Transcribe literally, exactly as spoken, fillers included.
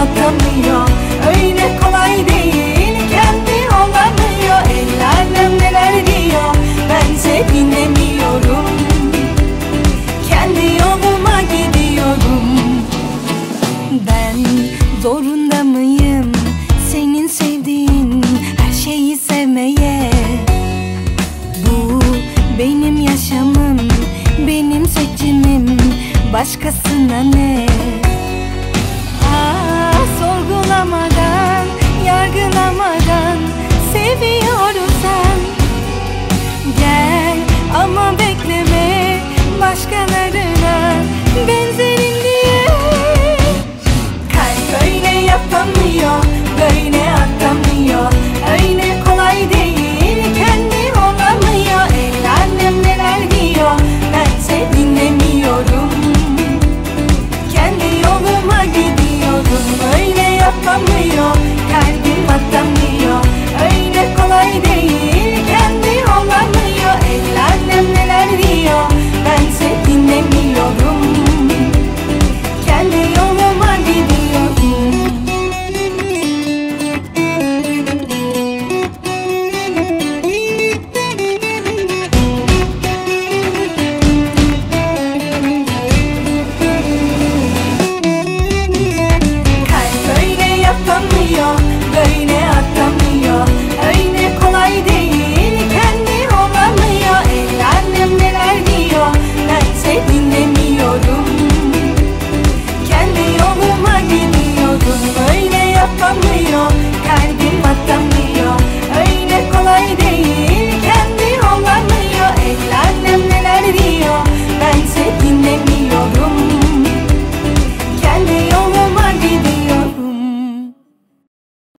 atamıyor. Öyle kolay değil, kendi olamıyor. El alem neler diyor, bense dinlemiyorum. Kendi yoluma gidiyorum. Ben zorunda mıyım senin sevdiğin her şeyi sevmeye? Bu benim yaşamım, benim seçimim, başkasına ne? Ah, sorgulamadan, yargılamadan seviyorsan gel ama bekleme.